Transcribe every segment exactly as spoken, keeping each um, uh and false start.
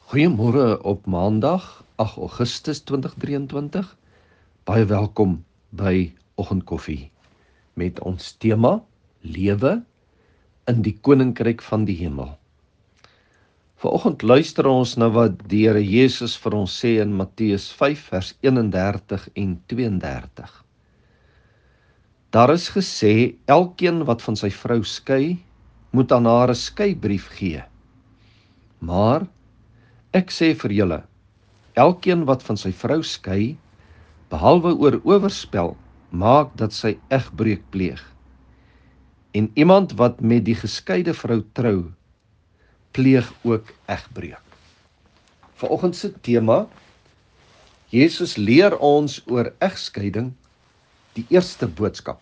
Goeiemôre op Maandag, agt Augustus tweeduisend drieëntwintig. Baie welkom by Oggendkoffie met ons tema Lewe in die Koninkryk van die Hemel. Vanoggend luister ons na wat die Here Jesus vir ons sê in Matteus vyf vers eenendertig en tweeëndertig. Daar is gesê, elkeen wat van sy vrou skei, moet aan haar 'n skeibrief gee. Maar ek sê vir julle, elkeen wat van sy vrou skei, behalwe oor oorspel, maak dat sy egbreuk pleeg. En iemand wat met die geskeide vrou trou, pleeg ook egbreuk. Vanoggend se tema, Jesus leer ons oor egskeiding, die eerste boodskap.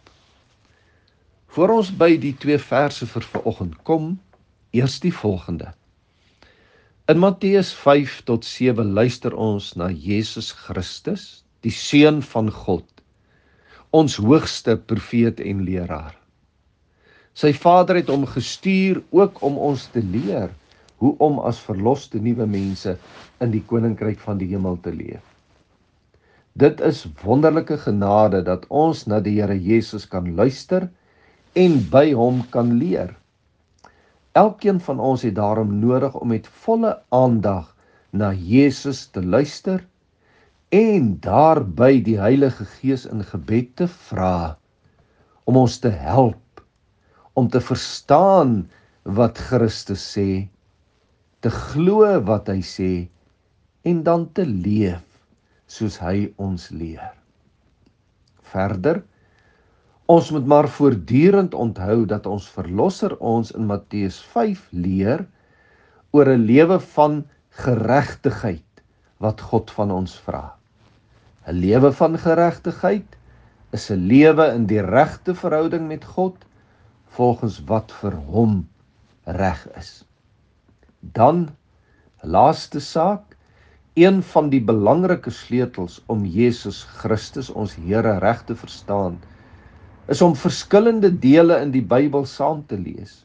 Voor ons by die twee verse vir vanoggend kom, eers die volgende. In Matteus vyf tot sewe luister ons na Jesus Christus, die Seun van God, ons hoogste profeet en leraar. Sy Vader het hom gestuur ook om ons te leer hoe om as verloste nuwe mense in die Koninkryk van die Hemel te leef. Dit is wonderlike genade dat ons na die Here Jesus kan luister en by hom kan leer. Elkeen van ons het daarom nodig om met volle aandag na Jesus te luister en daarby die Heilige Gees in gebed te vra om ons te help, om te verstaan wat Christus sê, te glo wat hy sê en dan te leef soos hy ons leer. Verder, ons moet maar voortdurend onthou dat ons Verlosser ons in Matteus vyf leer oor 'n lewe van geregtigheid wat God van ons vra. 'n Lewe van geregtigheid is 'n lewe in die regte verhouding met God volgens wat vir hom reg is. Dan, laaste saak, een van die belangrike sleutels om Jesus Christus ons Here reg te verstaan, is om verskillende dele in die Bybel saam te lees.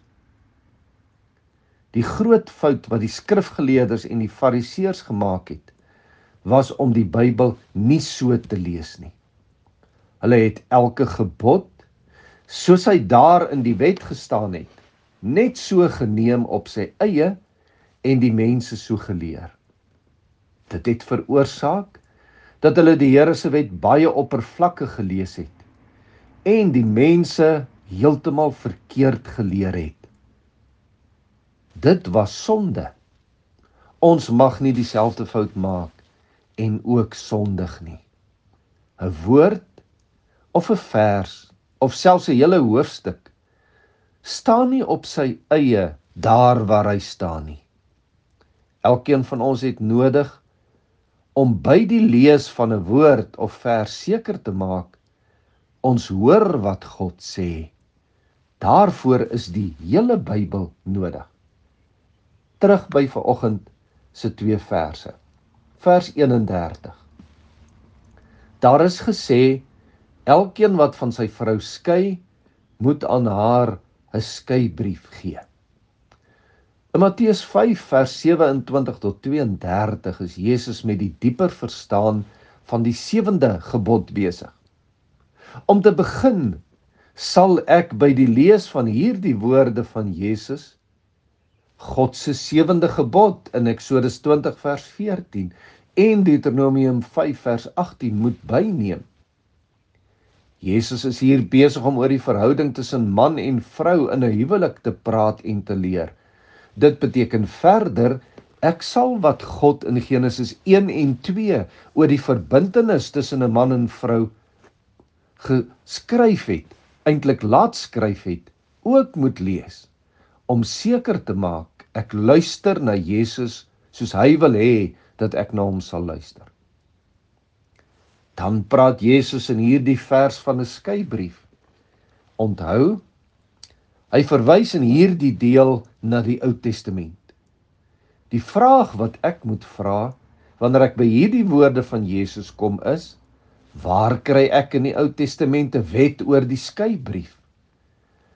Die groot fout wat die skrifgeleerdes en die fariseërs gemaak het, was om die Bybel nie so te lees nie. Hulle het elke gebod, soos hy daar in die wet gestaan het, net so geneem op sy eie en die mense so geleer. Dit het veroorsaak dat hulle die Here se wet baie oppervlakkig gelees het en die mense heeltemal verkeerd geleer het. Dit was sonde. Ons mag nie dieselfde fout maak en ook sondig nie. 'n Woord of 'n vers of selfs 'n hele hoofstuk staan nie op sy eie daar waar hy staan nie. Elkeen van ons het nodig om by die lees van 'n woord of vers seker te maak ons hoor wat God sê. Daarvoor is die hele Bybel nodig. Terug by vanoggend se twee verse. Vers eenendertig. Daar is gesê, elkeen wat van sy vrou skei, moet aan haar 'n skeibrief gee. In Matteus vyf vers sewe-en-twintig tot twee-en-dertig is Jesus met die dieper verstaan van die sewende gebod besig. Om te begin, sal ek by die lees van hierdie woorde van Jesus, God se sewende gebod in Eksodus twintig vers veertien en Deuteronomium vyf vers agttien moet byneem. Jesus is hier besig om oor die verhouding tussen man en vrou in 'n huwelik te praat en te leer. Dit beteken verder, ek sal wat God in Genesis een en twee oor die verbintenis tussen 'n man en vrou geskryf het, eintlik laat skryf het, ook moet lees, om seker te maak, ek luister na Jesus soos hy wil hê dat ek na hom sal luister. Dan praat Jesus in hierdie vers van 'n skeibrief. Onthou, hy verwys in hierdie deel na die Ou Testament. Die vraag wat ek moet vra, wanneer ek by hierdie woorde van Jesus kom is, waar kry ek in die Ou Testament 'n wet oor die skeibrief?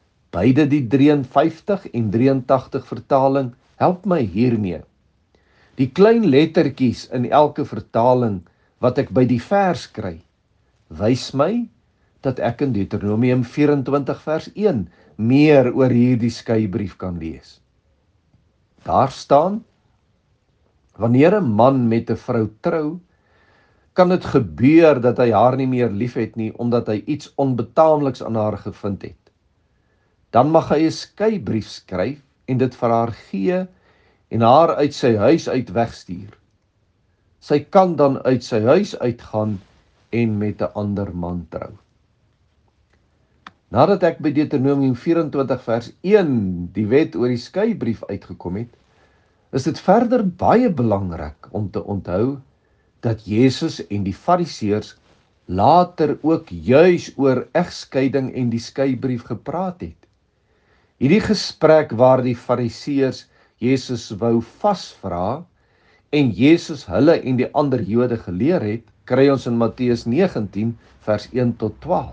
Beide die vyf drie en vyf drie vertaling help my hiermee. Die klein lettertjies in elke vertaling wat ek by die vers kry, wys my dat ek in Deuteronomium vyf-en-twintig vers een meer oor hierdie skeibrief kan lees. Daar staan: wanneer 'n man met 'n vrou trou, kan dit gebeur dat hy haar nie meer liefhet nie, omdat hy iets onbetaamliks aan haar gevind het. Dan mag hy 'n skeibrief skryf en dit vir haar gee en haar uit sy huis uit wegstuur. Sy kan dan uit sy huis uitgaan en met 'n ander man trou. Nadat ek by Deuteronomium vyf-en-twintig vers een die wet oor die skeibrief uitgekom het, is dit verder baie belangrik om te onthou dat Jesus en die Fariseërs later ook juis oor egskeiding en die skeibrief gepraat het. Hierdie gesprek waar die Fariseërs Jesus wou vasvra en Jesus hulle en die ander Jode geleer het, kry ons in Matteus negentien vers een tot twaalf.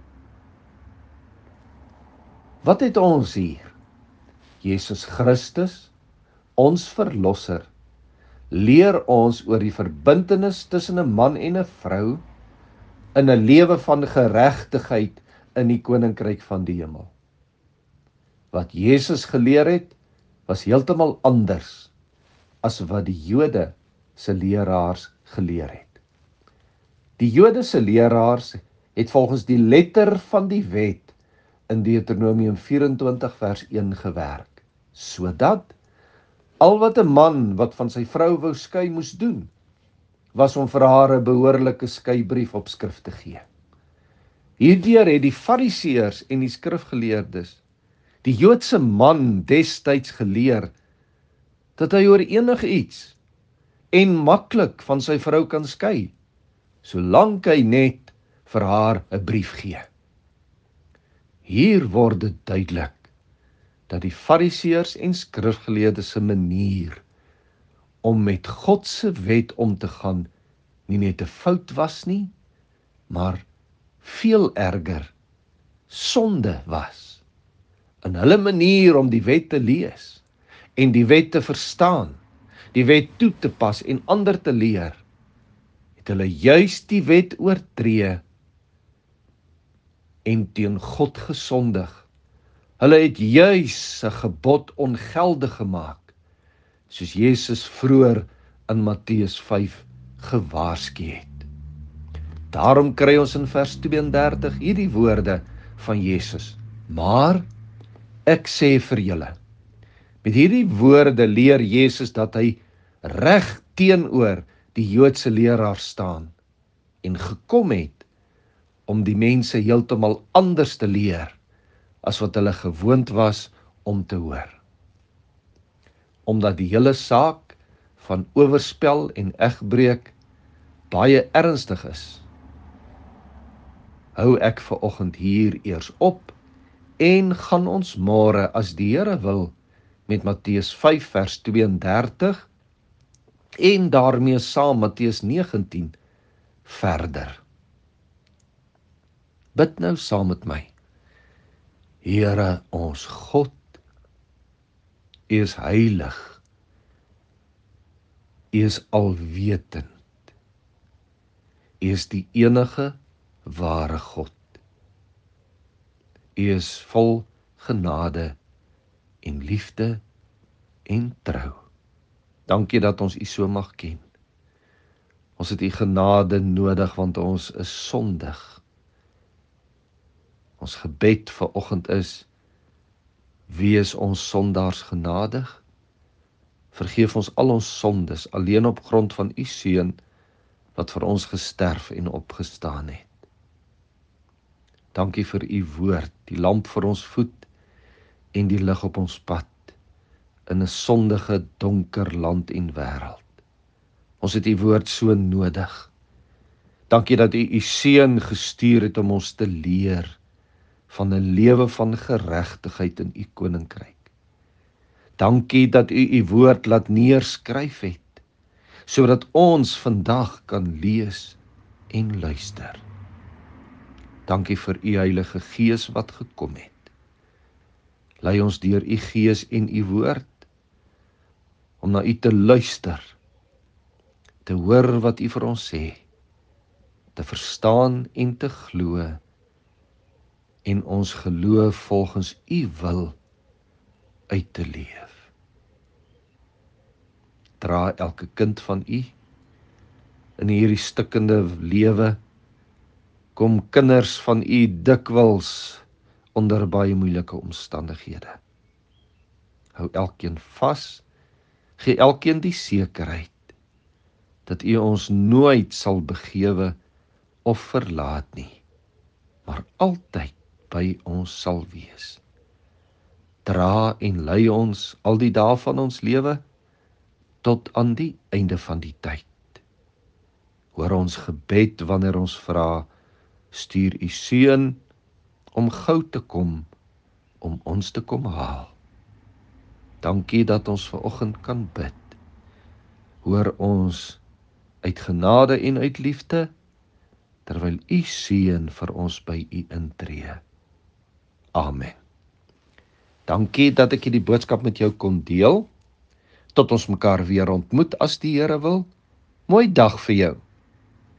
Wat het ons hier? Jesus Christus, ons verlosser, leer ons oor die verbintenis tussen 'n man en 'n vrou in 'n lewe van geregtigheid in die koninkryk van die hemel. Wat Jesus geleer het, was heeltemal anders as wat die Jode se leraars geleer het. Die Jode se leraars het volgens die letter van die wet in Deuteronomium vyf-en-twintig vers een gewerk, sodat al wat 'n man wat van sy vrou wou skei moes doen, was om vir haar 'n behoorlike skeibrief op skrif te gee. Hierdeur het die Fariseërs en die skrifgeleerdes die Joodse man destyds geleer dat hy oor enigiets en maklik van sy vrou kan skei, solank hy net vir haar 'n brief gee. Hier word dit duidelik dat die Fariseërs en skrifgeleerdes se manier om met God se wet om te gaan nie net 'n fout was nie, maar veel erger, sonde was. In hulle manier om die wet te lees en die wet te verstaan, die wet toe te pas en ander te leer, het hulle juis die wet oortree en teen God gesondig. Hulle het juis 'n gebod ongeldig gemaak, soos Jesus vroeër in Matteus vyf gewaarsku het. Daarom kry ons in vers twee-en-dertig hierdie woorde van Jesus: maar ek sê vir julle. Met hierdie woorde leer Jesus dat hy reg teenoor die Joodse leraar staan en gekom het om die mense heeltemal anders te leer as wat hulle gewoond was om te hoor. Omdat die hele saak van oorspel en egbreek baie ernstig is, hou ek vanoggend hier eers op en gaan ons môre, as die Here wil, met Matteus vyf vers twee-en-dertig en daarmee saam Matteus negentien verder. Bid nou saam met my. Here ons God, U is heilig, U is alwetend, U is die enige ware God. U is vol genade en liefde en trou. Dankie dat ons U so mag ken. Ons het U genade nodig want ons is sondig. Ons gebed vanoggend is: wees ons sondaars genadig. Vergeef ons al ons sondes alleen op grond van U seun wat vir ons gesterf en opgestaan het. Dankie vir U woord, die lamp vir ons voet en die lig op ons pad in 'n sondige, donker land en wêreld. Ons het U woord so nodig. Dankie dat U U seun gestuur het om ons te leer van 'n lewe van geregtigheid in U koninkryk. Dankie dat U U woord laat neerskryf het, sodat ons vandag kan lees en luister. Dankie vir U Heilige Gees wat gekom het. Lei ons deur U Gees en U woord om na U te luister te hoor wat U vir ons sê, te verstaan en te glo, en ons geloof volgens U wil uit te leef. Dra elke kind van U in hierdie stikkende lewe, kom kinders van U dikwels onder baie moeilike omstandighede. Hou elkeen vas, gee elkeen die sekerheid, dat U ons nooit sal begewe of verlaat nie, maar altyd by ons sal wees. Dra en lei ons al die dae van ons lewe, tot aan die einde van die tyd. Hoor ons gebed wanneer ons vra, stuur U seun om gou te kom, om ons te kom haal. Dankie dat ons vanoggend kan bid. Hoor ons uit genade en uit liefde, terwyl U seun vir ons by U intree. Amen. Dankie dat ek hierdie boodskap met jou kon deel. Tot ons mekaar weer ontmoet as die Here wil. Mooi dag vir jou.